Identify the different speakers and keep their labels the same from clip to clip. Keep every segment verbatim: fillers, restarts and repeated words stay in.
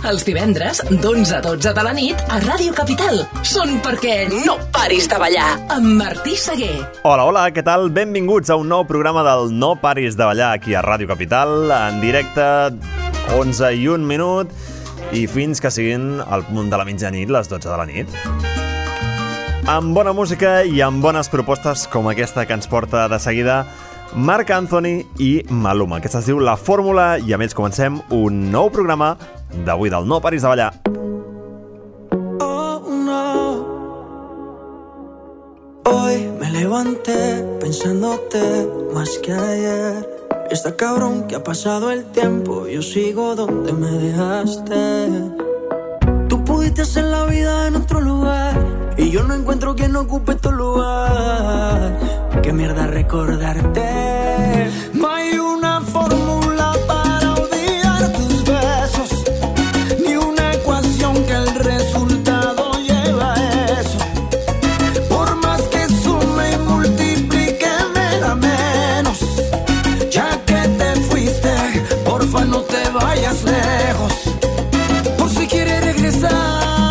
Speaker 1: Els divendres, d'onze a dotze de la nit, a Ràdio Capital. Són perquè no paris de ballar, amb Martí Seguer.
Speaker 2: Hola, hola, què tal? Benvinguts a un nou programa del No paris de ballar aquí a Ràdio Capital, en directe, onze i un minut, i fins que siguin al punt de la mitjanit, les dotze de la nit. Amb bona música i amb bones propostes com aquesta que ens porta de seguida Marc Anthony i Maluma. Aquesta es diu La Fórmula i amb ells comencem un nou programa d'avui del No paris de ballar.
Speaker 3: Oh, no. Hoy me levanté pensándote más que ayer. Está cabrón que ha pasado el tiempo, yo sigo donde me dejaste. Tú pudiste hacer la vida en otro lugar y yo no encuentro quien ocupe tu lugar. Qué mierda recordarte. No hay una fórmula para olvidar tus besos, ni una ecuación que el resultado lleva a eso. Por más que sume y multiplique me da menos. Ya que te fuiste, porfa no te vayas lejos. Por si quieres regresar,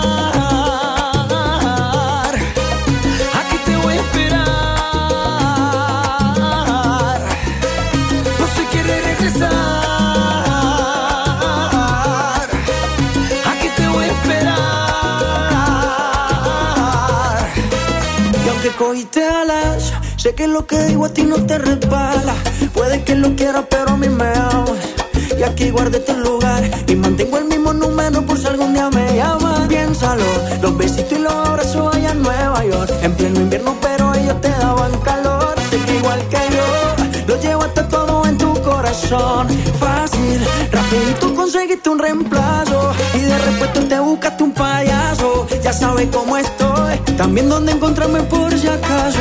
Speaker 3: cogiste alas, sé que lo que digo a ti no te resbala. Puede que lo quieras pero a mí me amas. Y aquí guardé tu lugar y mantengo el mismo número por si algún día me llamas. Piénsalo, los besitos y los abrazos allá en Nueva York. En pleno invierno pero ellos te daban calor. Sé que igual que yo, lo llevaste todo en tu corazón. Fácil, rapidito conseguiste un reemplazo y de repente te buscaste un payaso. Ya sabes cómo estoy, también dónde encontrarme por si acaso.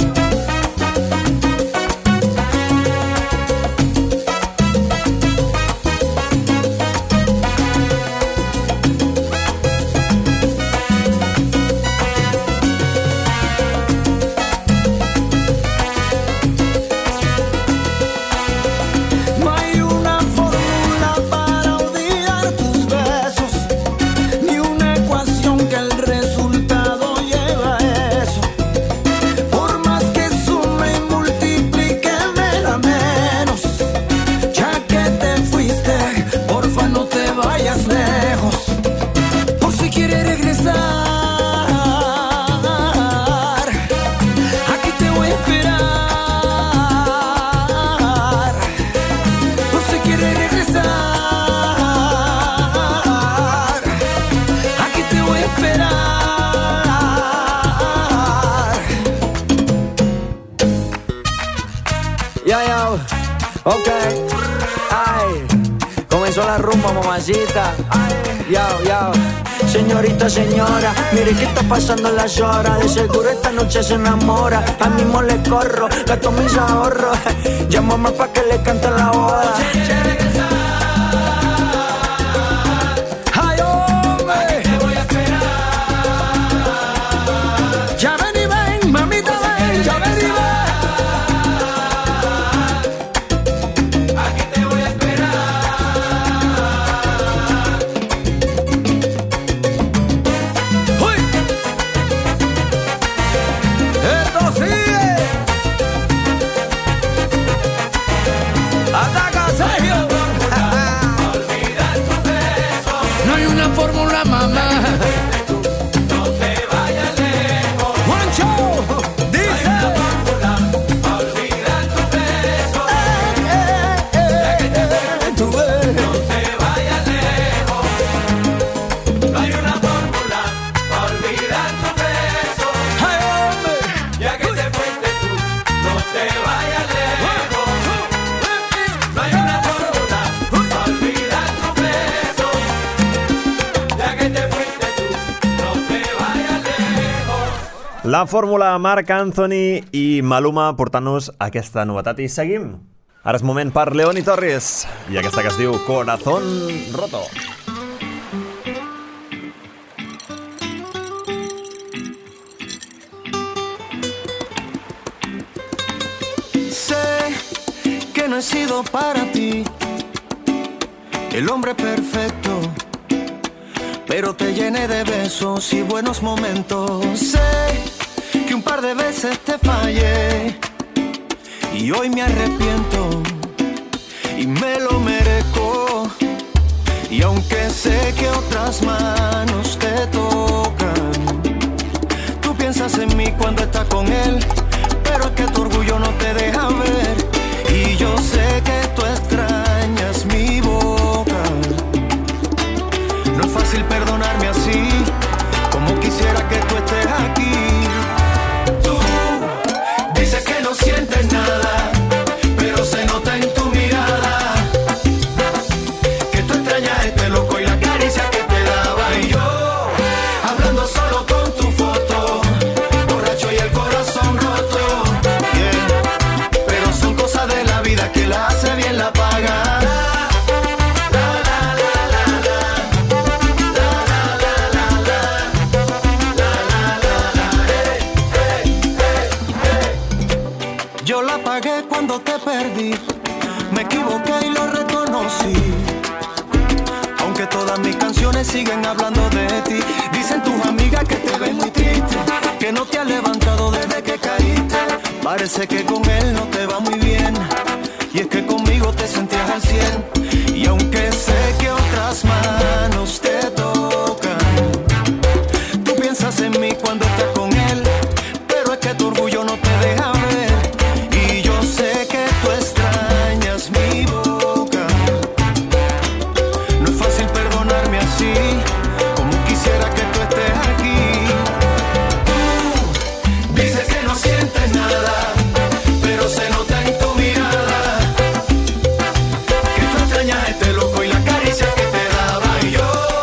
Speaker 3: Ok, ay, comenzó la rumba, mamacita. Yo, yo, señorita, señora, mire que está pasando las horas. De seguro esta noche se enamora. Al mismo le corro, gasto mis ahorros. Llámame pa' que le cante la boda. Ay, hombre, te voy a esperar. Ya ven y ven, mamita, ven, ya ven y ven. Fórmula, mamá. No te vayas lejos. Juancho, dice. La fórmula, olvida tu beso. Eh, eh, eh, eh, tu beso. No te vayas lejos. No hay una fórmula, olvida tu beso. Ay, hombre. Ya que te fuiste tú, no te vayas lejos. No hay una fórmula, olvida tu beso.
Speaker 2: La fórmula Marc Anthony i Maluma portant-nos aquesta novetat i seguim. Ara és moment per León i Torres i aquesta que es diu Corazón Roto.
Speaker 3: Sé que no he sido para ti el hombre perfecto, pero te llené de besos y buenos momentos. Sé que un par de veces te fallé y hoy me arrepiento y me lo merezco. Y aunque sé que otras manos te tocan, tú piensas en mí cuando estás con él, pero es que tu orgullo no te deja ver. Y yo sé que tú extrañas mi boca. No es fácil perdonarme así, como quisiera que tú estés aquí. Tú dices que no sientes nada, pero se nota en tu mirada que tú extrañas este loco y la caricia que te daba. Y yo, hablando solo con tu foto, borracho y el corazón roto, yeah. Pero son cosas de la vida que la hace bien la paga. Yo la pagué cuando te perdí, me equivoqué y lo reconocí. Aunque todas mis canciones siguen hablando de ti, dicen tus amigas que te ven muy triste, que no te has levantado desde que caíste. Parece que con él no te va muy bien, y es que conmigo te sentías al cien. Y aunque sé que otras manos te tocan, tú piensas en mí cuando estás con él, pero es que tu orgullo no te deja ver. Y yo sé que tú extrañas mi boca. No es fácil perdonarme así, como quisiera que tú estés aquí. Tú dices que no sientes nada, pero se nota en tu mirada que tú extrañas este loco y la caricia que te daba. Y yo,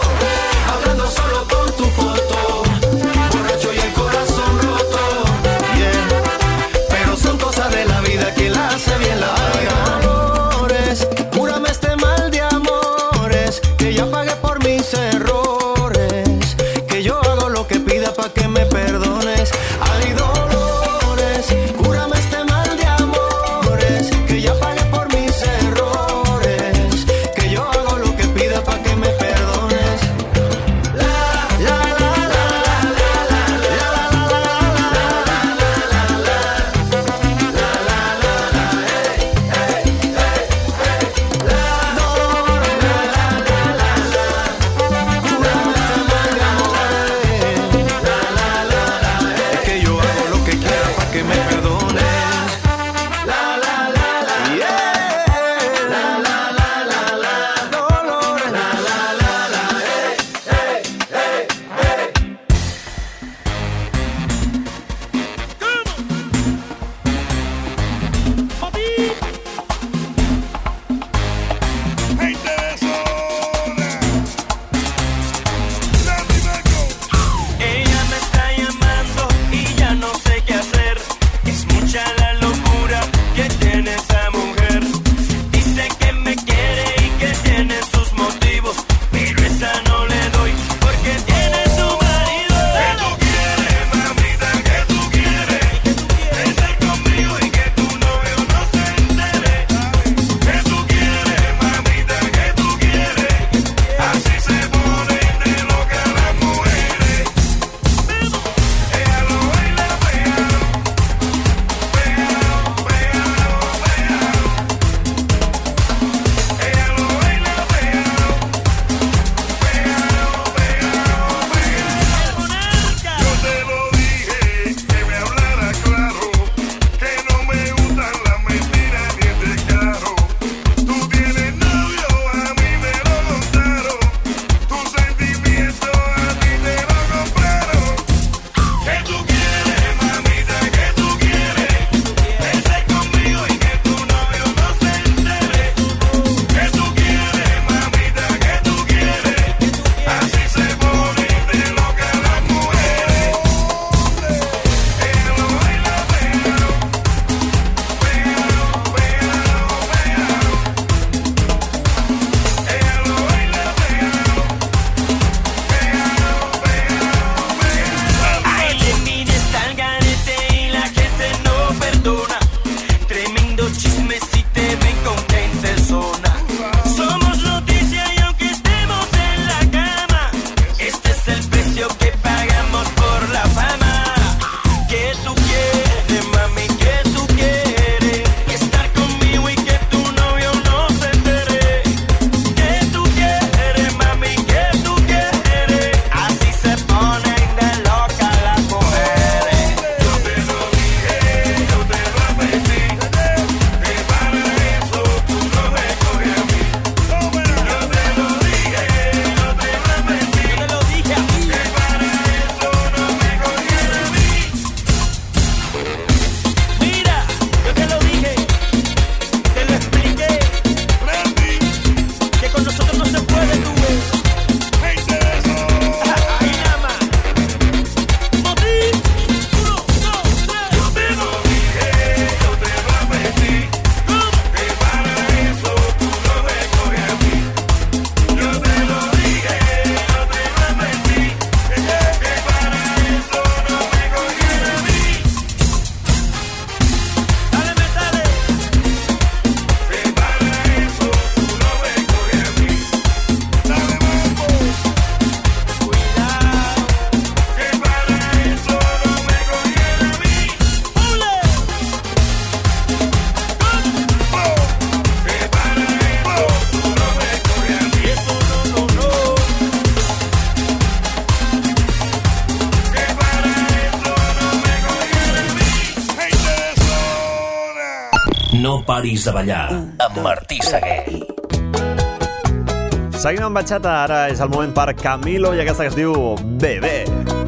Speaker 4: No paris de ballar, amb Martí Seguer.
Speaker 2: Seguim amb batxata, ara és el moment per Camilo i aquesta que es diu Bebé.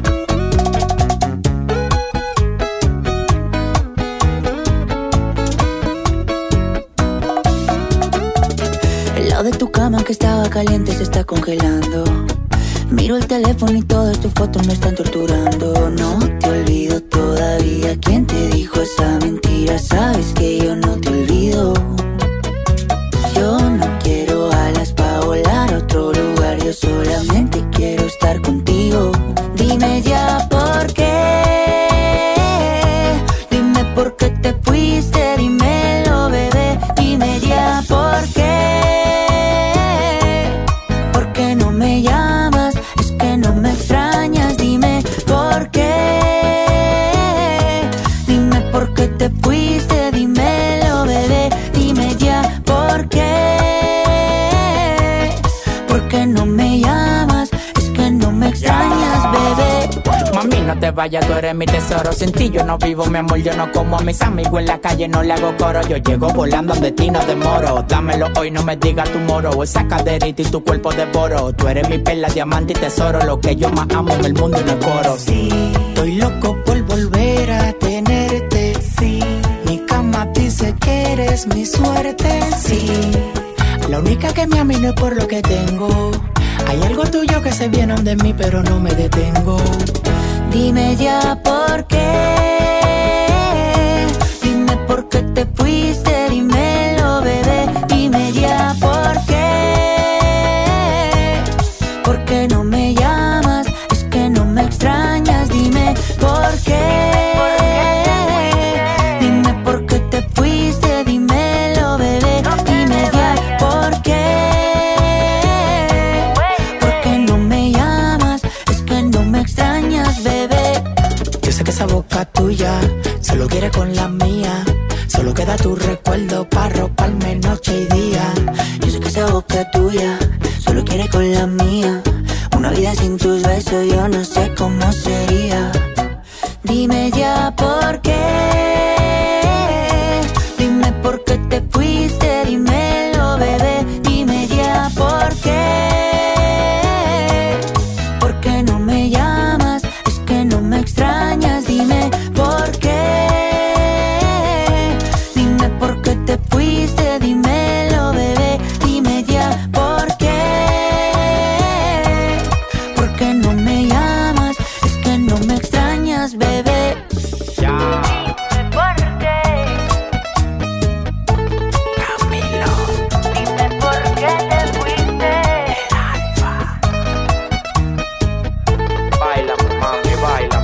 Speaker 5: El lado de tu cama que estaba caliente se está congelando. Miro el teléfono y todas tus fotos me están torturando. No te olvido todavía. ¿Quién te dijo esa mentira? Sabes que yo no te olvido. Yo no quiero alas para volar a otro lugar. Yo solamente quiero estar contigo. Dime ya por qué. Dime por qué te fuiste. Dímelo, bebé. Dime ya por qué. ¿Por qué no me llamas? Es que no me extrañas. Dime por qué. Dime por qué te fuiste. Dímelo, bebé. Dime ya por qué. ¿Por qué no me llamas? Es que no me extrañas, bebé.
Speaker 6: Mami, no te vayas, tú eres mi tesoro. Sin ti yo no vivo, mi amor, yo no como a mis amigos en la calle, no le hago coro. Yo llego volando de ti, no demoro. Dámelo hoy, no me digas tu moro. Esa caderita y tu cuerpo devoro. Tú eres mi perla, diamante y tesoro. Lo que yo más amo en el mundo y no coro.
Speaker 3: Sí, estoy loco por volver a tenerte. Sí, mi cama dice que eres mi suerte. Sí, la única que me ama y no es por lo que tengo. Hay algo tuyo que se viene de mí, pero no me detengo.
Speaker 5: Dime ya por qué. Dime por qué te fuiste. Dímelo, bebé. Dime ya por qué. ¿Por qué no me llamas? Es que no me extrañas. Dime por qué. Dime por qué te fuiste. Dímelo, bebé. Dime ya por qué. ¿Por qué no me llamas? Es que no me extrañas, bebé.
Speaker 3: Yo sé que esa boca tuya solo quiere con la mía. Solo queda tu recuerdo para roparme noche y día.
Speaker 5: Yo sé que esa boca tuya solo quiere con la mía. Una vida sin tus besos yo no sé cómo sería. Dime ya por qué. Dime por qué te fuiste. Dímelo, bebé. Dime ya por qué. ¿Por qué no me llamas? Es que no me extrañas. Dime por qué. Dime por qué te fuiste. Dímelo, bebé. Dime ya por qué. ¿Por qué no me llamas? Es que no me extrañas, bebé.
Speaker 6: Ya.
Speaker 5: Dime por qué.
Speaker 6: Camilo.
Speaker 5: Dime por qué te fuiste.
Speaker 6: Baila, mami, baila.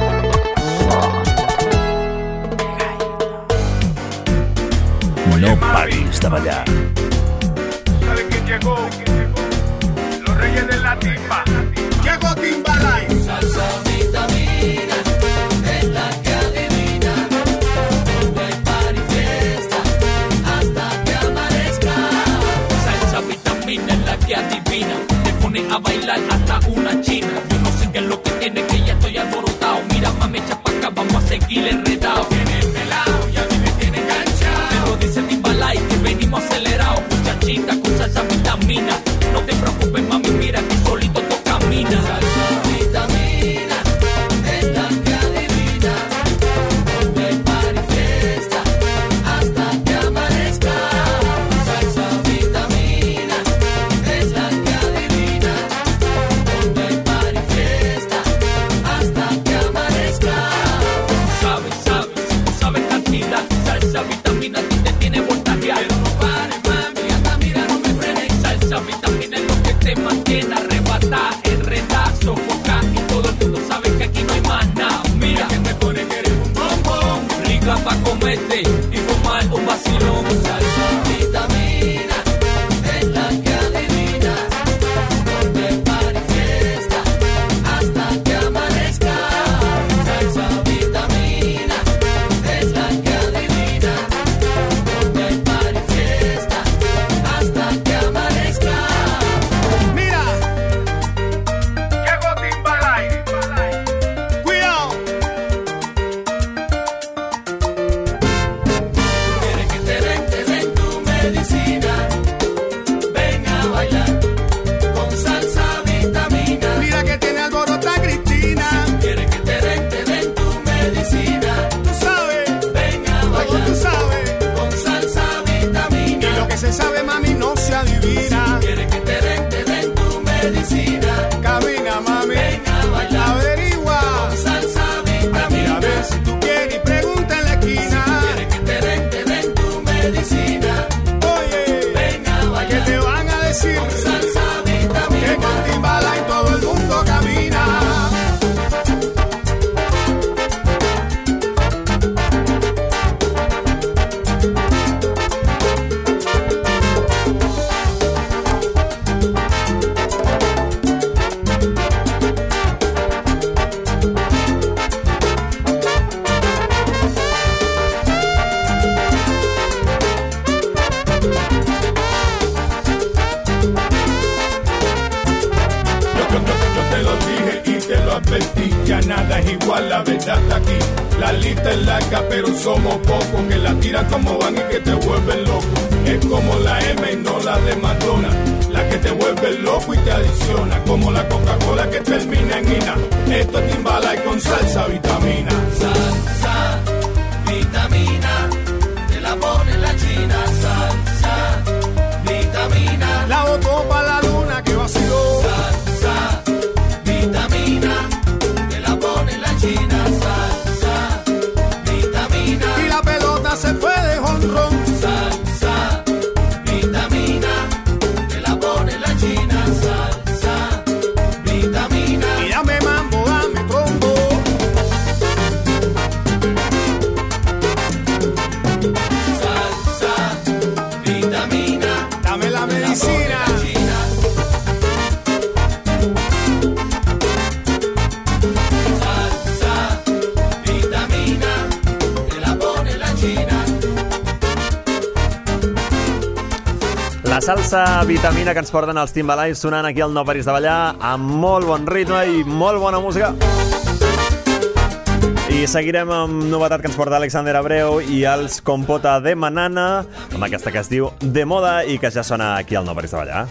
Speaker 4: No paris de ballar.
Speaker 7: ¿Sabe quién llegó? Los reyes de la timba. Llegó Timbalay.
Speaker 8: Salsa vitamina, es la que adivina. Donde hay party fiesta, hasta que amanezca.
Speaker 9: Salsa vitamina es la que adivina. Te pone a bailar hasta una china. Yo no sé qué es lo que tiene, que ya estoy alborotado. Mira, mami, echa pa' acá, vamos a seguir enredado.
Speaker 7: Tiene pelado y a mí me tiene enganchado.
Speaker 9: Te lo dice Timbalay, que venimos acelerados. Muchachita con salsa vitamina. No te preocupes, mami, mira que solito toca.
Speaker 7: advertí, ya nada es igual, la verdad está aquí. La lista es larga, pero somos pocos que la tiran como van y que te vuelven loco. Es como la M y no la de Madonna, la que te vuelve loco y te adiciona, como la Coca-Cola que termina en ina. Esto es Timbalay con salsa vitamina.
Speaker 8: Salsa, vitamina, te la pone la china. Salsa, vitamina,
Speaker 7: La botó pa' la luna que vaciló.
Speaker 8: salsa, vitamina, te la pone la china. Salsa, vitamina,
Speaker 7: Y la pelota se fue de jonrón.
Speaker 8: salsa, vitamina, te la pone la china. Salsa, vitamina,
Speaker 7: Y dame mambo, dame trombo.
Speaker 8: salsa, vitamina,
Speaker 7: Dame la medicina.
Speaker 8: china. Salsa, vitamina, te la pone la china.
Speaker 2: La salsa vitamina que ens porten els Timbalay sonant aquí al No Paris de Ballar amb molt bon ritme i molt bona música. I seguirem amb novetat que ens porta Alexander Abreu i els Compota de Manana, amb aquesta que es diu De Moda i que ja sona aquí al No Paris de Ballar.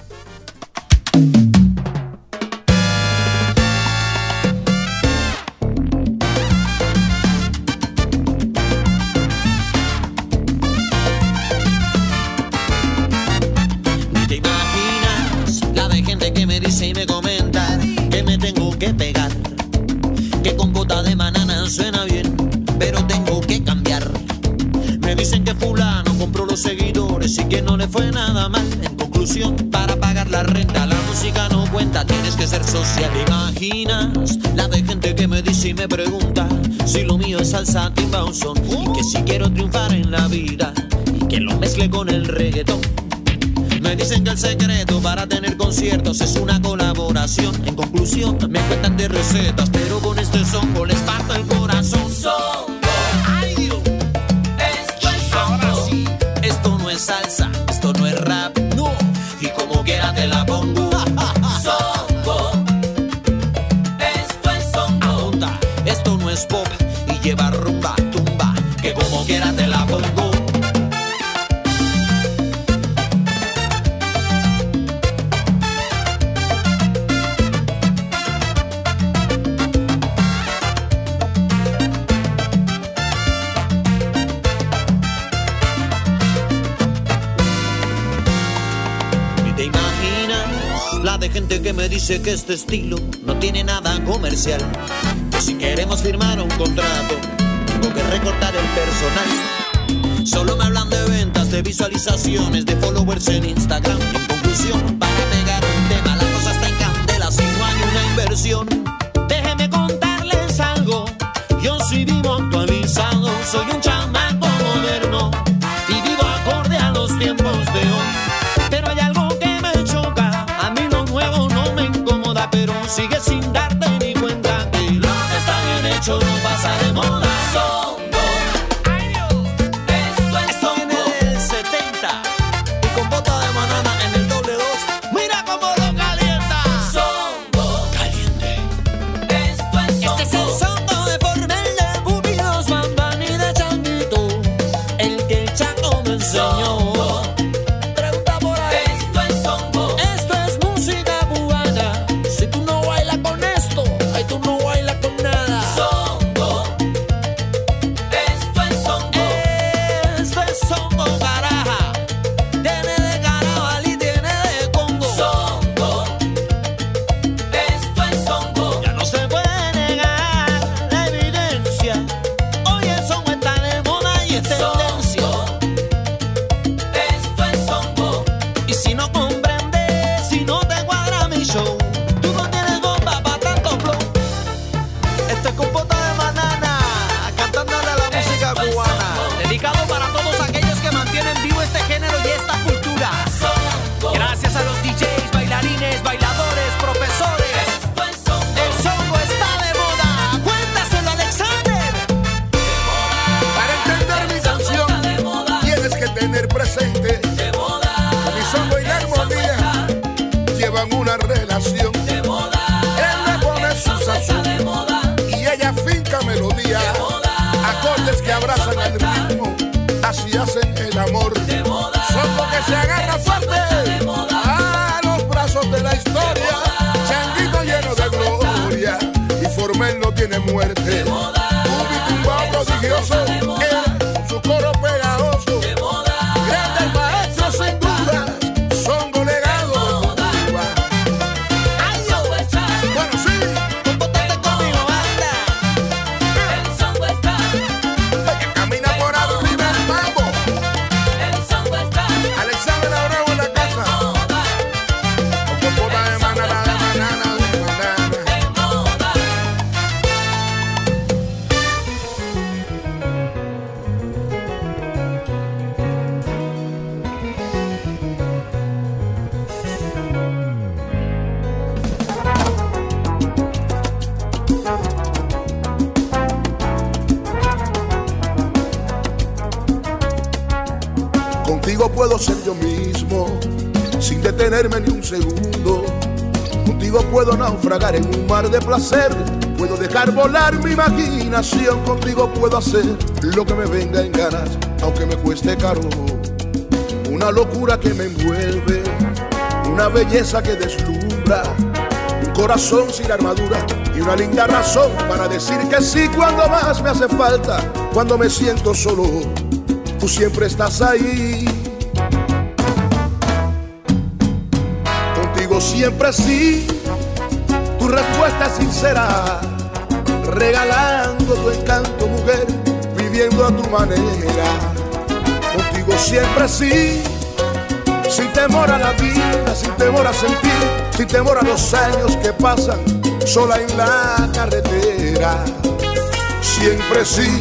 Speaker 10: Ni te imaginas la de gente que me dice y me comenta que me tengo que pegar, que Compota de Manana suena bien, pero tengo que cambiar. Me dicen que fulano compró los seguidores y que no le fue nada mal. En conclusión, para pagar la renta la música no cuenta, tienes que ser social. ¿Te imaginas la de gente que me dice y me pregunta si lo mío es salsa, timba o son? Y que si quiero triunfar en la vida y que lo mezcle con el reggaetón. Me dicen que el secreto para tener conciertos es una colaboración. En conclusión, me cuentan de recetas, pero con este songo les parto el corazón.
Speaker 8: Songo,
Speaker 10: ¡Ay, Dios!
Speaker 8: esto es songo.
Speaker 10: Sí, esto no es salsa, esto no es rap, no. Y como quiera te la pongo.
Speaker 8: Songo, esto es songo.
Speaker 10: Apunta, esto no es pop y lleva rumba, tumba, que como quiera te la pongo. Ni te imaginas la de gente que me dice que este estilo no tiene nada comercial, que si queremos firmar un contrato tengo que recortar el personal. Solo me hablan de ventas, de visualizaciones, de followers en Instagram. En conclusión, para pegar un tema la cosa está en candela si no hay una inversión. Déjenme contarles algo, yo sí vivo actualizado, soy un chamaco moderno y vivo acorde a los tiempos de hoy. Pero hay algo que me choca, a mí lo nuevo no me incomoda, pero sigue sin darte ni cuenta que lo que está bien hecho no pasa de moda.
Speaker 8: Songo, esto es
Speaker 10: Esto viene
Speaker 8: songo.
Speaker 10: del setenta y Compota de Manana en el doble dos. Mira cómo lo calienta.
Speaker 8: Songo,
Speaker 10: Caliente.
Speaker 8: esto es songo.
Speaker 10: Este es el songo de Formel, de Pupidos, Bambán y de Changuito.
Speaker 11: grandes que abrazan al ritmo, así hacen el amor. Son los que se agarran fuerte a los brazos de la historia. Changuito lleno de gloria y Formel no tiene muerte. Un tumbao prodigioso, él, su coro pegajoso. Grandes maestros sin duda, son delegados de Cuba. Bueno, sí, compórtate conmigo, banda. Oye, camina por arriba el mambo. Alexander Abreu en la casa. Con boda de manana, de manana, de manana. Contigo puedo ser yo mismo, sin detenerme ni un segundo. Contigo puedo naufragar en un mar de placer. Puedo dejar volar mi imaginación. Contigo puedo hacer lo que me venga en ganas, aunque me cueste caro. Una locura que me envuelve, una belleza que deslumbra, un corazón sin armadura y una linda razón para decir que sí cuando más me hace falta. Cuando me siento solo, tú siempre estás ahí. Contigo siempre sí, tu respuesta es sincera, regalando tu encanto, mujer, viviendo a tu manera. Contigo siempre sí, sin temor a la vida, sin temor a sentir, sin temor a los años que pasan sola en la carretera. Siempre sí,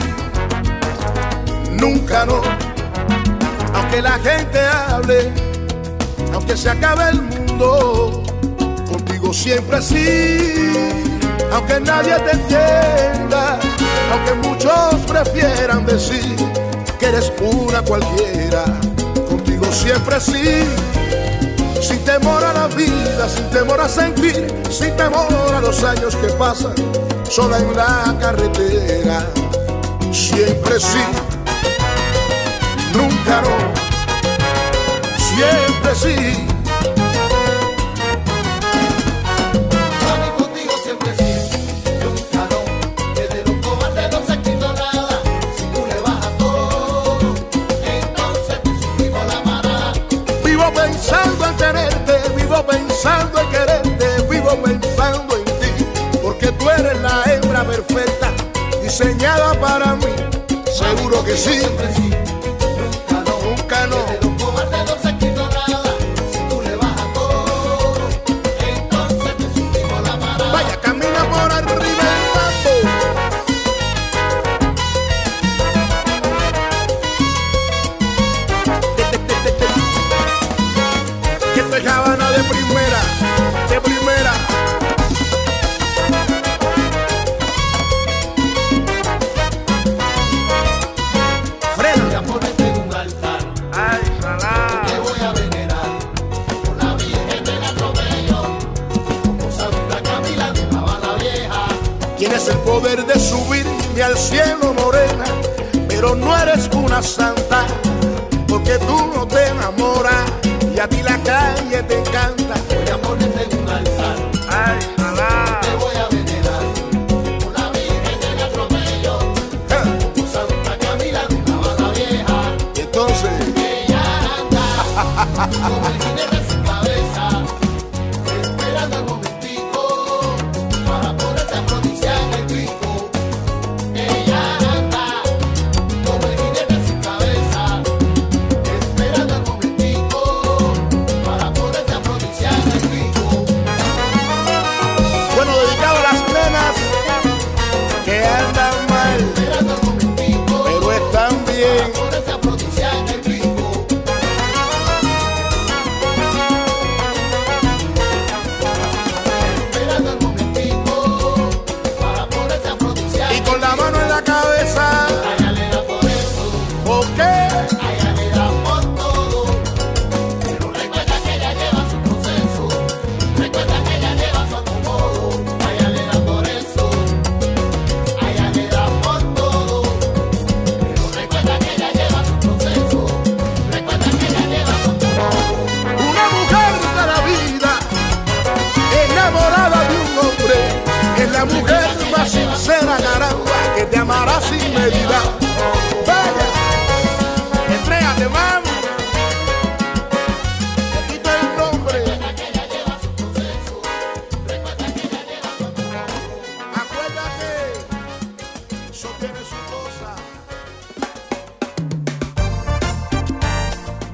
Speaker 11: nunca no. Aunque la gente hable, aunque se acabe el mundo, contigo siempre sí. Aunque nadie te entienda, aunque muchos prefieran decir que eres una cualquiera, contigo siempre sí. Sin temor a la vida, sin temor a sentir, sin temor a los años que pasan sola en la carretera. Siempre sí, nunca no, siempre sí.
Speaker 12: Mami, contigo siempre sí, nunca no, que de los cobardes no se ha escrito nada. Si tú le bajas todo, entonces te subimos la manada.
Speaker 11: Vivo pensando en tenerte, vivo pensando en quererte, vivo pensando en ti, porque tú eres la hembra perfecta, diseñada para mí. Seguro que sí.
Speaker 12: Siempre sí.
Speaker 11: Nunca no.
Speaker 12: De los cobardes no se ha escrito nada. Si tú le bajas todo, entonces te subimos la manada.
Speaker 11: Vaya, camina por arriba el mambo. Que esto es Habana de primera, de primera. Frena. Tienes el poder de subirme al cielo, morena, pero no eres una santa, porque tú no te enamoras y a ti la calle te encanta.
Speaker 12: Voy a ponerte en un altar.
Speaker 11: Ay, salá.
Speaker 12: Te voy a venerar con la Virgen del atropello, como Santa Camila de una bala vieja.
Speaker 11: Y entonces
Speaker 12: ella anda como el jinete sin cabeza, esperando el momentico para ponerse a afrodisíaca en el pico. Ella anda como el jinete sin cabeza, esperando el momentico para ponerse a afrodisíaca en el pico.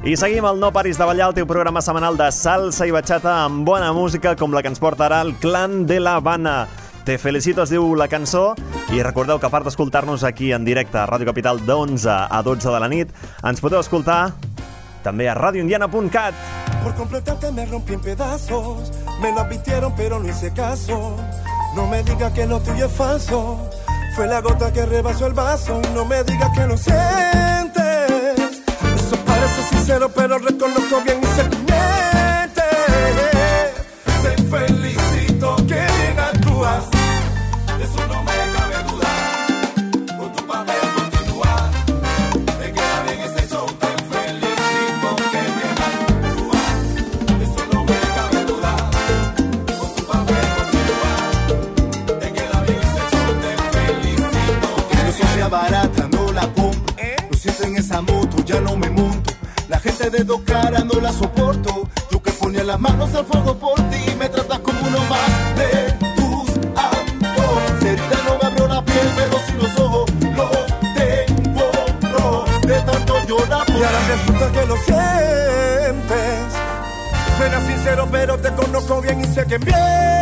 Speaker 2: I seguim el No Paris de Ballar, el teu programa setmanal de salsa i bachata amb bona música com la que ens porta ara el Clan de la Habana. Te felicito, es diu la cançó, i recordeu que a part d'escoltar-nos aquí en directe a Ràdio Capital d'onze a dotze de la nit, ens podeu escoltar també a radio indiana punt cat.
Speaker 13: Por completarte me rompí en pedazos, me lo advirtieron pero no hice caso. No me digas que lo tuyo es falso, fue la gota que rebasó el vaso. No me digas que lo sientes, eso parece sincero pero reconozco bien y se miente. Te felicito, que bien actúas, de eso no me cabe duda. Con tu papel continúa, te queda bien ese show. Te felicito, que bien actúas, de eso no me cabe duda. Con tu papel continúa, te queda bien ese show. Te felicito, que
Speaker 14: no soy barata, no la compro. Lo siento en esa moto, ya no me monto. La gente de dos caras no la soporto. Yo que ponía las manos al fuego por ti, me tratas como uno más de tus amores. Cerita no me abrió la piel, pero si los ojos los tengo rojos de tanto llorar por.
Speaker 13: Y ahora resulta que lo sientes. Suena sincero, pero te conozco bien y sé que mientes.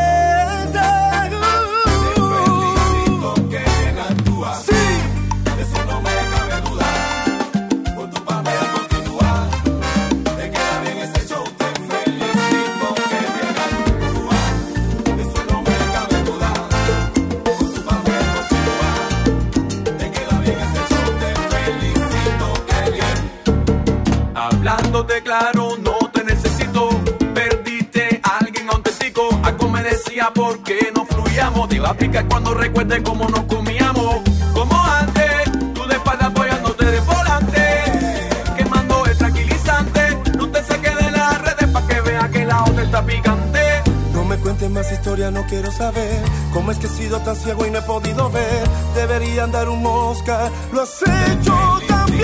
Speaker 14: Te felicito, que bien actúas.
Speaker 13: Sí.
Speaker 14: De eso no me cabe duda. Con tu papel continúa, te queda bien ese show. Te felicito, que bien actúas. De eso no me cabe duda. Con tu papel continúa, te queda bien ese show. Te felicito, que bien.
Speaker 15: Hablándote claro, no te necesito. Perdiste a alguien auténtico. Algo me decía por qué no fluíamos. Te iba a explicar cuando recuerde cómo nos comíamos. Como antes, tú de espalda apoyándote de volante, quemando el tranquilizante. No te saques de las redes pa' que veas que la otra está picante.
Speaker 13: No me cuentes más historia, no quiero saber cómo es que he sido tan ciego y no he podido ver. Debería andar un mosca, lo has hecho también.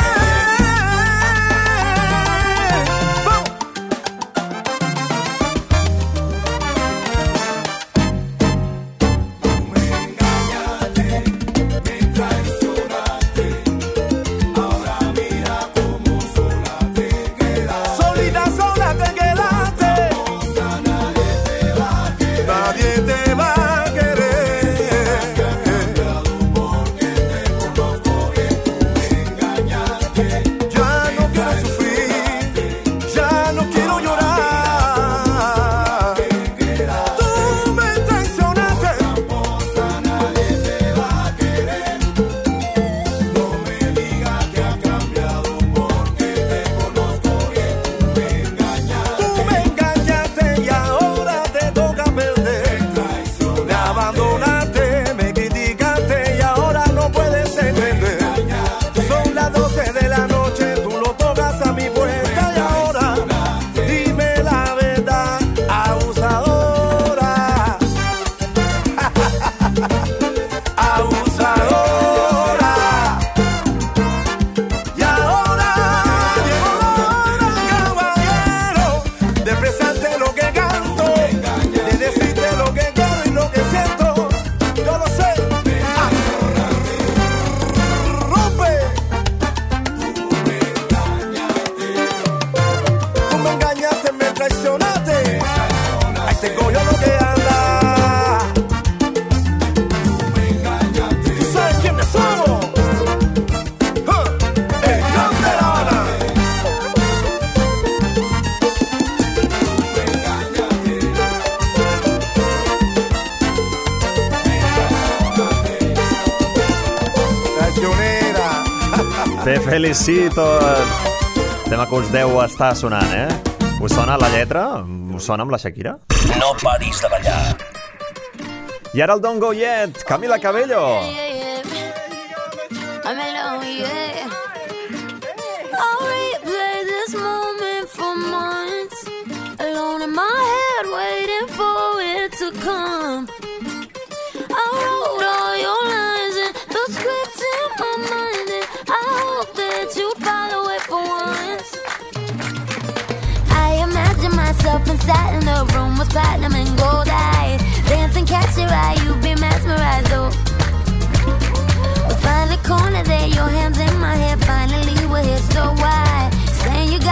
Speaker 2: Te felicito. Tema que us deu estar sonant, eh? Us sona la lletra? Us sona amb la Shakira?
Speaker 4: No paris de ballar.
Speaker 2: I ara el Don't Go Yet, Camila Cabello.
Speaker 16: I'll replay this moment for months, alone in my head, waiting for it to come. I wrote all your lines and the scripts in my mind, and I hope that you'd follow it for once. I imagine myself inside in the room with platinum and gold eyes, dancing, catch your eye, you'd be mesmerized, oh. We'll find a corner there, your hands in my hair, finally we're here, so why? Saying you got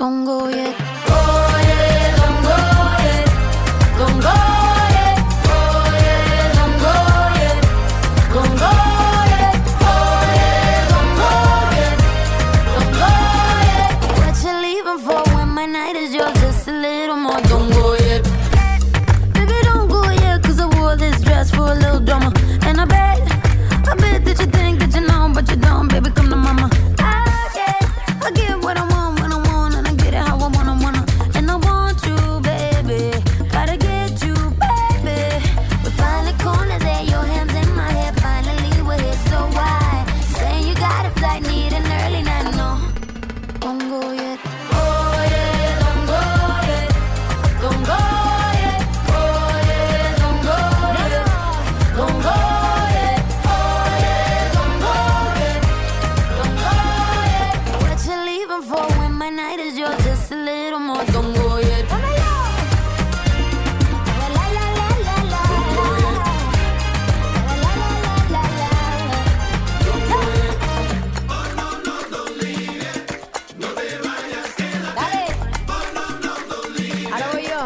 Speaker 16: don't go yet. Go yet, don't go yet. Don't go yet. Go yet, don't go yet. Don't go yet. Go yet, don't go yet. Don't go yet. What you leaving for when my night is yours? Just a little more. Don't go yet. Baby, don't go yet, 'cause I wore this dress for a little drama. And I bet, I bet that you think that you know, but you don't. Baby, come to mama. I get, I get what I want when I want, and I get it how I wanna, wanna. And I want you, baby. Gotta get you, baby. We find the corner there, your hands in my hair. Finally, we're here, so why? Saying you got a flight, need an early night, no. Don't go yet. Go yet, don't go yet. Don't go yet. Go yet, don't go yet. Don't go yet. Go yet, don't go yet. Don't go yet. What you leaving for when my night is yours? Just a little more. Don't go yet. La la la la la la. La la la la la la. Dale. Ahora voy yo.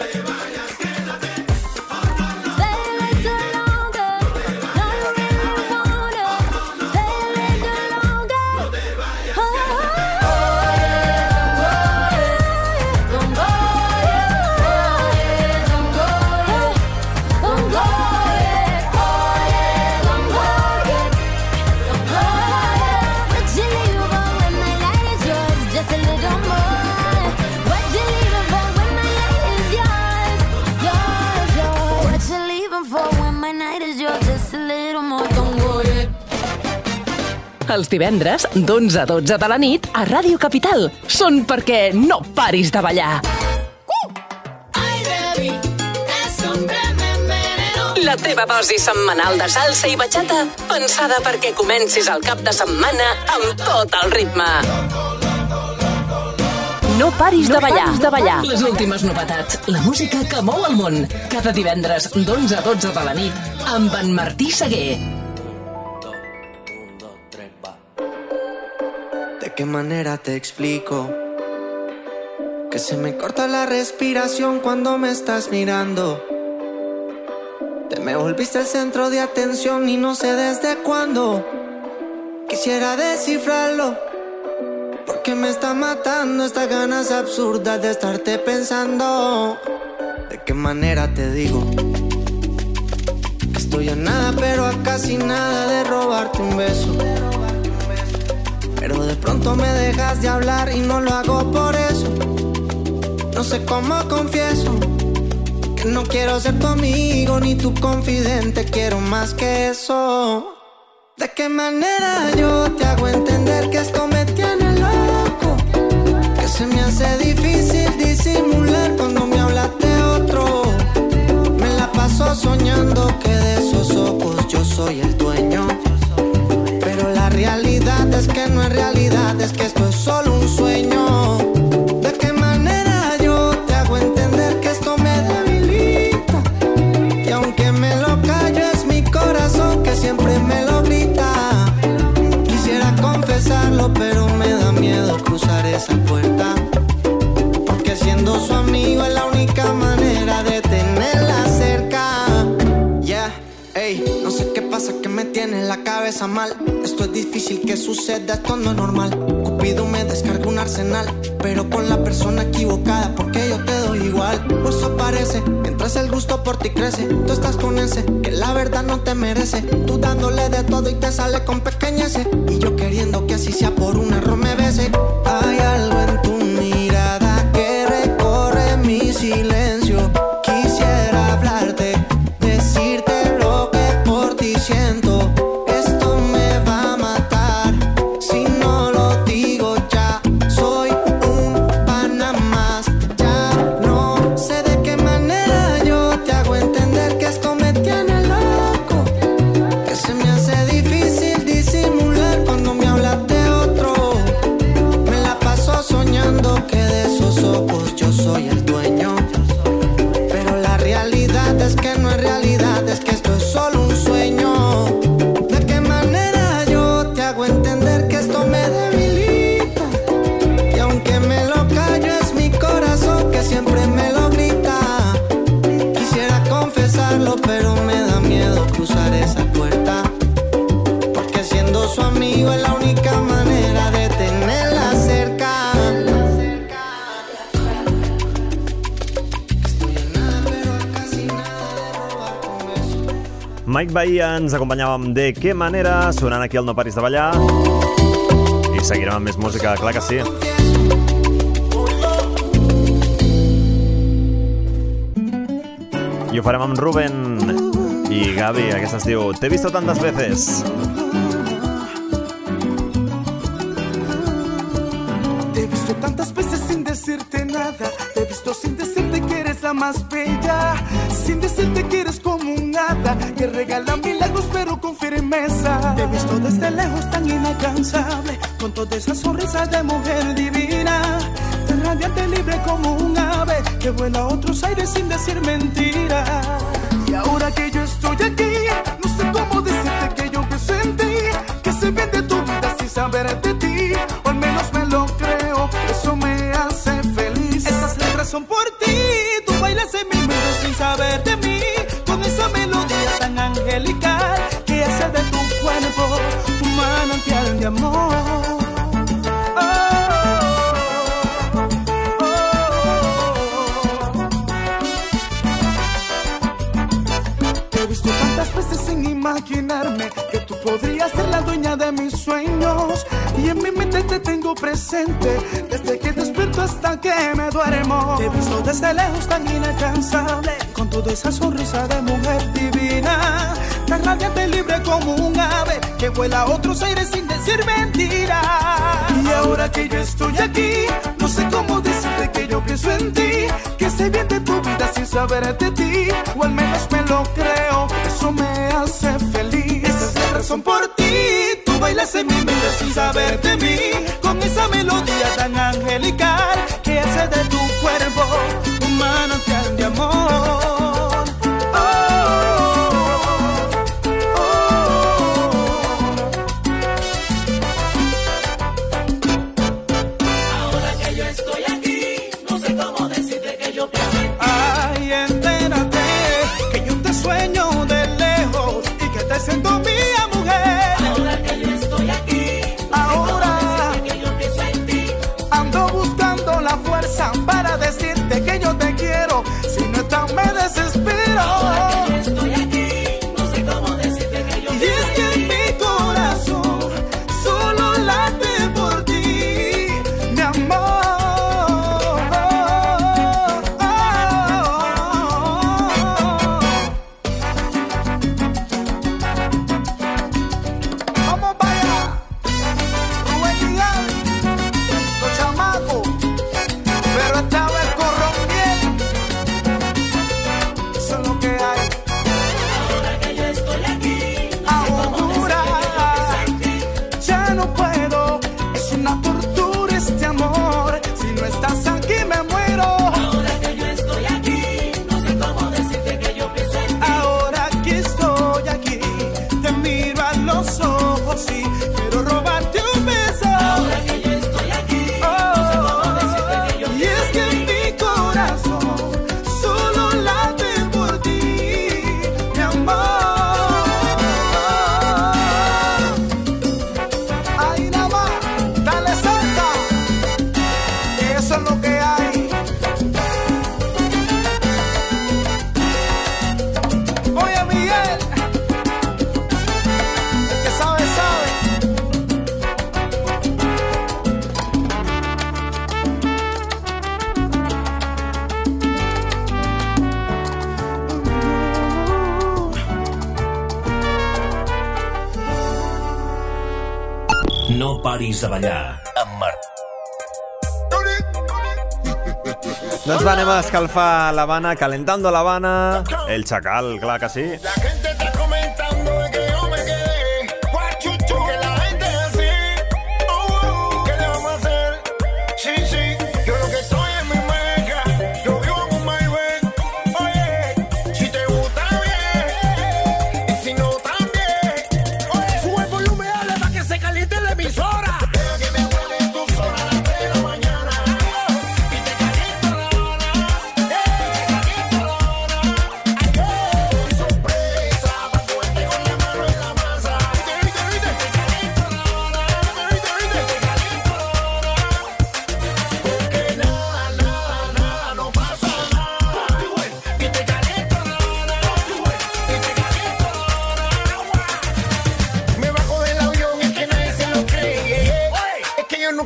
Speaker 16: Stay a little longer. No, you really wanna. Stay a little longer. Oh, don't go yet. Don't go yet. Don't go yet. Oh, yeah, don't go yet. Don't go yet. What you leaving for when my light is yours? Just a little more. What you leaving for when my light is yours? Yours, yours. What you leaving for when my night is yours? Just a little more. Don't go yet.
Speaker 1: Els divendres, d'onze a dotze de la nit, a Ràdio Capital. Són perquè no paris de ballar.
Speaker 8: Ay, baby, ese hombre me envenenó.
Speaker 1: La teva dosi setmanal de salsa i bachata, pensada perquè comencis el cap de setmana amb tot el ritme. No paris de ballar. de ballar. Les últimes novetats, la música que mou el món. Cada divendres, d'onze a dotze de la nit, amb en Martí Seguer.
Speaker 17: ¿De qué manera te explico? Que se me corta la respiración cuando me estás mirando. Te me volviste el centro de atención y no sé desde cuándo. Quisiera descifrarlo, porque me está matando estas ganas absurdas de estarte pensando. ¿De qué manera te digo? Que estoy a nada, pero a casi nada de robarte un beso. Pero de pronto me dejas de hablar y no lo hago por eso. No sé cómo confieso que no quiero ser tu amigo ni tu confidente, quiero más que eso. ¿De qué manera yo te hago entender que esto me tiene loco? Que se me hace difícil disimular cuando me hablas de otro. Me la paso soñando que de esos ojos yo soy el dueño. Pero la realidad es que no es realidad, es que esto es solo un sueño. ¿De qué manera yo te hago entender que esto me debilita? Y aunque me lo callo es mi corazón que siempre me lo grita. Quisiera confesarlo pero me da miedo cruzar esa puerta, porque siendo su amigo es la única manera de tenerla cerca. Yeah, ey, no sé qué pasa que me tiene la cabeza mal. Esto es difícil que suceda, esto no es normal. Cupido me descarga un arsenal, pero con la persona equivocada, porque yo te doy igual. Pues eso parece, mientras el gusto por ti crece. Tú estás con ese que la verdad no te merece. Tú dándole de todo y te sale con pequeñeces. Y yo queriendo que así sea por un error me bese. Hay algo en tu mirada que recorre mi silencio. Quisiera hablarte, decirte lo que por ti siento. Esto me va a matar si no lo digo ya. Soy un pana más. Ya no sé de qué manera yo te hago entender que esto me tiene loco. Que se me hace difícil disimular cuando me hablas de otro. Me la paso soñando que de esos ojos yo soy el dueño. Pero la realidad es que no es realidad, es que esto es solo un sueño. ¿De qué manera yo te hago entender que esto me debilita? Y aunque me lo callo intentarlo, pero me da miedo cruzar esa puerta. Porque siendo su amigo es la única manera de tenerla cerca.
Speaker 2: Mike Bahia ens acompanyava amb De Qué Manera, sonant aquí al No Paris de Ballar. I seguirem amb més música, clar que sí. I ho farem amb Rubén i Gaby, aquesta es diu Te he visto tantas veces.
Speaker 13: Te he visto tantas veces sin decirte nada. Te he visto sin decirte que eres la más bella, sin decirte que eres como un hada que regala milagros pero con firmeza. Te he visto desde lejos tan inalcanzable, con toda esa sonrisa de mujer divina, tan radiante, libre como un ave que vuela a otros aires sin decir mentiras. Y ahora que yo estoy aquí, no sé cómo decirte que yo pienso en ti, que se vende tu vida sin saber de ti, o al menos me lo creo, eso me hace feliz. Estas letras son por ti, tú bailas en mi mente sin saber de mí, con esa melodía tan angelical que hace de tu cuerpo un manantial de amor. Imaginarme que tú podrías ser la dueña de mis sueños, y en mi mente te tengo presente desde que despierto hasta que me duermo. Te he visto desde lejos tan inalcanzable, con toda esa sonrisa de mujer divina, tan radiante, libre como un ave que vuela a otros aires sin decir mentiras. Y ahora que yo estoy aquí, no sé cómo decirte que yo pienso en ti, que sé bien de tu vida sin saber de ti, o al menos me lo creo, eso me hace feliz. Estas letras son por ti, tú bailas en mi mente sin saber de mí, con esa melodía tan angelical que hace de tu cuerpo un manantial de amor. Siento mía, mujer. Ahora que yo estoy aquí, ahora que yo pienso en ti, ando buscando la fuerza para decirte que yo te quiero. Si no estás me desespero. Ahora que yo estoy aquí, no sé cómo decirte que yo pienso en ti. Y es que en mi corazón solo late por ti, mi amor.
Speaker 4: No paris de ballar amb Marc.
Speaker 2: Doncs va, anem a escalfar l'Havana, calentando l'Havana. El Chacal, clar que sí.
Speaker 12: La gente está comentando de que yo me quedé guachucho, que la gente es así. Oh, ¿qué le vamos a hacer? Sí, sí, yo lo que estoy en mi meca, yo vivo en un Maybach. Oye, si te gusta bien, y si no también. Oye, sube el volumen, dale para que se caliente la emisora. Deja que me huele tus horas a las tres de la mañana. Y te caliento la Habana, eh, te caliento la Habana.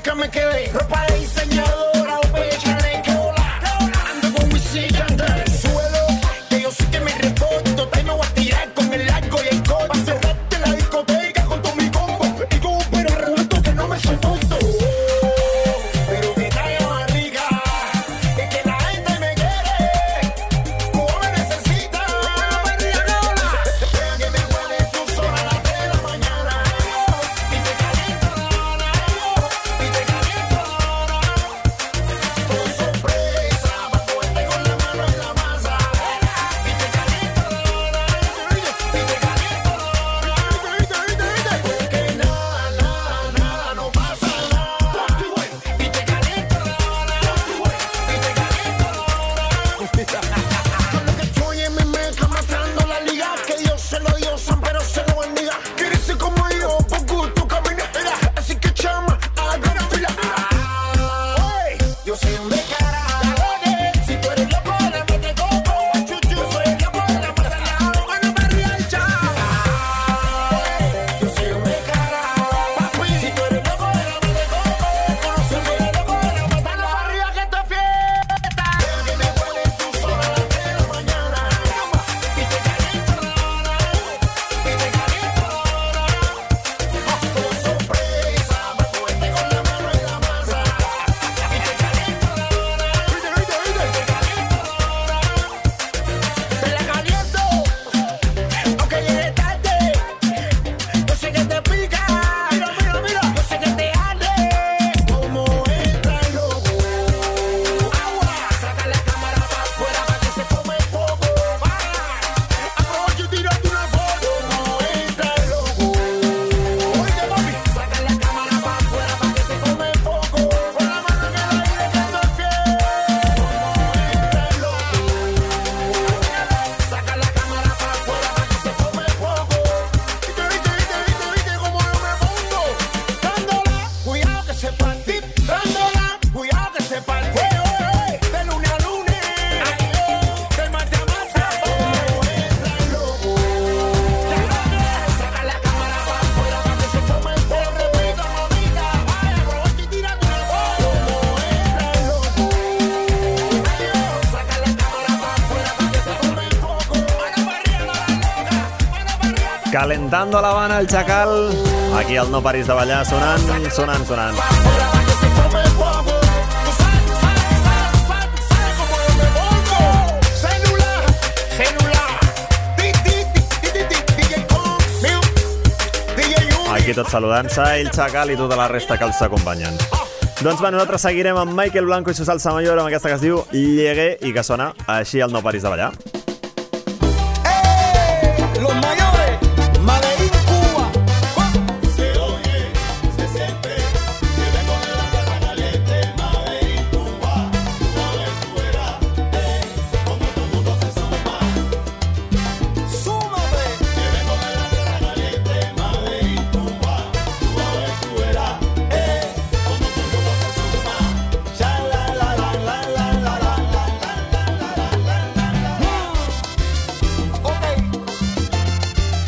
Speaker 12: nunca me quedé. Ropa de diseñadora, bella de cola. Ando con Wisin y Yandel. El suelo, que yo sé que me reporto. Te me voy a tirar con el arco y el codo. Pa' cerrarte la discoteca con todo mi combo. Y con un pero revuelto que no me soporto. Pero que talla más rica. Es que la gente me quiere. Como me necesita. Deja que me hueles tú sola a las tres de la mañana. Y te caliento la Habana. Y te caliento la Habana. Por sorpresa, pa' cogerte con la mano en la masa. Y te caliento la Habana. Y te caliento la Habana. Porque nada, nada, nada, no pasa nada. Y te caliento la Habana. Y te caliento la Habana. Con lo que estoy en mi mezcla matando la liga. Que Dios se lo dio, San pero se lo bendiga. Quieres ser como yo, por gusto camina. Así que chama, haga fila. Oye, yo soy un descarado. Si tú eres loco, le mete coco. Yo soy el loco de la mata la boca, no me rías, chao. Yo soy un descarado. Si tú eres loco, le mete coco. Yo soy el loco de la mata la barriga que esto es fiesta. Deja que me hueles tú sola a las tres de la mañana. Y te caliento la Habana. Y te caliento la Habana. Por sorpresa, pa' cogerte con la mano en la masa. Y te caliento la Habana. Y te caliento la Habana. Te la caliento, aunque llegue tarde. Yo sé que te pica. Mira, mira, mira. Yo sé que te arde. Como entra el loco. Agua, saca la cámara pa' afuera pa' que se come el poco. Aprovecha y tírate una foto. Como entra el loco. Oye, mami, saca la cámara pa' afuera pa' que se come el poco. Con la mano en el aire que esto es fiel. Como entra el loco. Saca la cámara pa' afuera pa' que se come el poco. Viste, viste, viste, viste, viste cómo yo me pongo. Dándola, cuidado que se parte. Dándola, cuidado que se parte. De lunes a lunes. De martes a martes. Como entra el loco. Saca la cámara pa' afuera pa' que se come el poco. Repito, mamita. Vaya, aprovecha y tírate una foto. Como entra el loco. Saca la cámara pa' afuera pa' que se come el poco. Mano pa' arriba, la loca. Mano pa' arriba.
Speaker 2: Calentando la Habana, el Chacal. Aquí al No Paris de Ballar, sonant, sonant, sonant.
Speaker 12: Celular, celular. Ti, ti, ti, ti, ti, D J Cox, D J Junior.
Speaker 2: Aquí tots saludant-se, el Chacal i tota la resta que els acompanyen. Doncs va, nosaltres seguirem amb Michael Blanco i su salsa mayor amb aquesta que es diu Llegué i que sona així al No Paris de Ballar.
Speaker 12: Los mayores, Medellín, Cuba. Se oye, se siente, que vengo de la tierra caliente. Medellín, Cuba, tú a ver, tú verás, eh, como todo mundo se suma. Súmame, que vengo de la tierra caliente. Medellín, Cuba, tú a ver, tú verás, eh, como todo mundo se suma. Cha la la la la la la la la la la la la la la. Ok.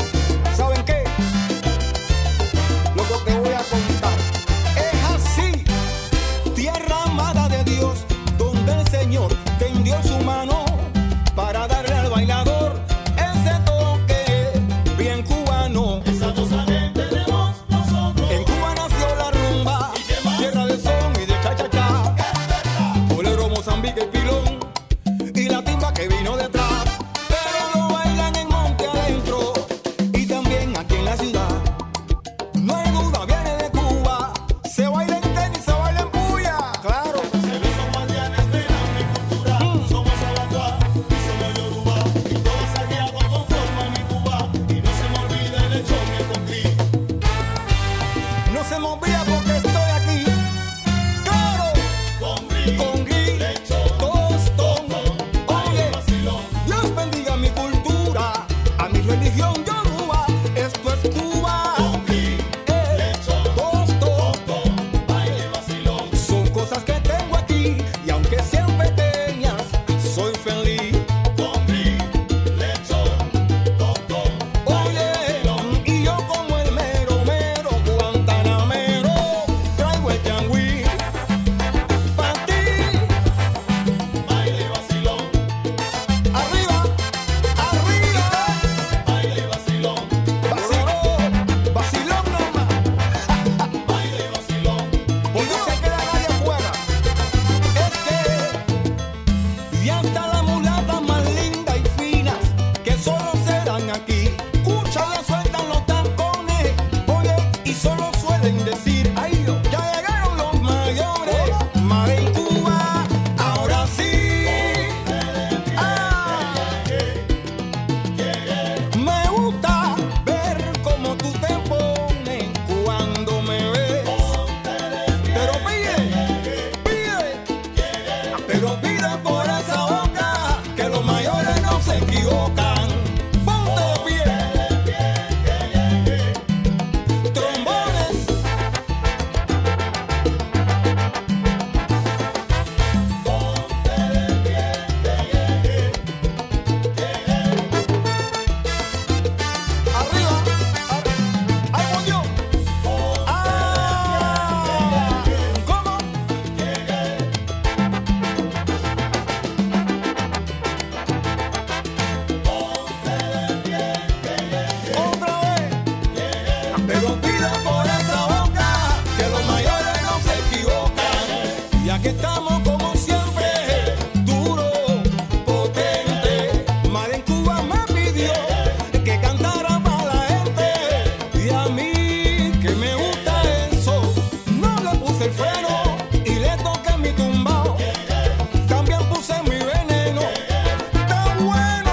Speaker 13: Aquí estamos como siempre, duro, potente. Mar en Cuba me pidió que cantara para la gente. Y a mí que me gusta eso, no le puse el freno y le toqué mi tumbao. También puse mi veneno. Está bueno.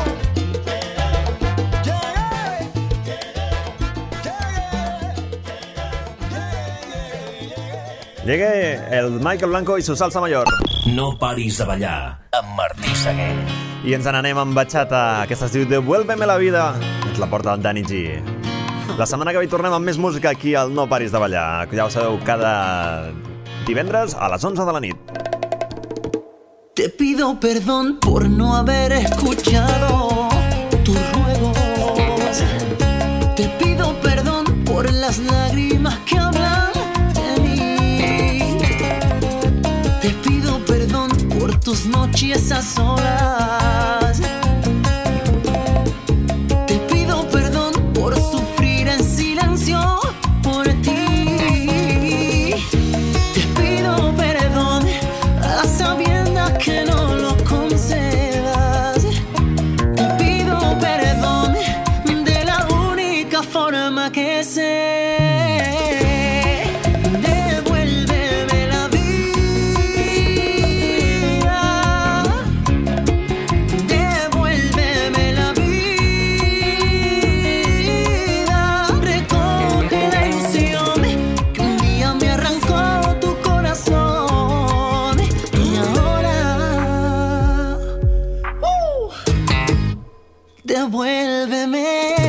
Speaker 2: Llegué el Michael Blanco i su salsa mayor.
Speaker 4: No paris de ballar amb Martí Seguer.
Speaker 2: I ens n'anem amb batxata. Aquesta es diu Devuélveme la vida. Ens la porta el Dani G. La setmana que ve tornem amb més música aquí al No paris de ballar. Ja ho sabeu, cada divendres a les onze de la nit.
Speaker 18: Te pido perdón por no haber escuchado tus ruegos. Te pido perdón por las lágrimas que hablan de mí. Te pido perdón por tus noches a solas. Te pido perdón por sufrir en silencio por ti. Te pido perdón a sabiendas que no lo concedas. Te pido perdón de la única forma que sé. Devuélveme la vida. Devuélveme la vida. Recoge la ilusión que un día me arrancó tu corazón. Y ahora uh, devuélveme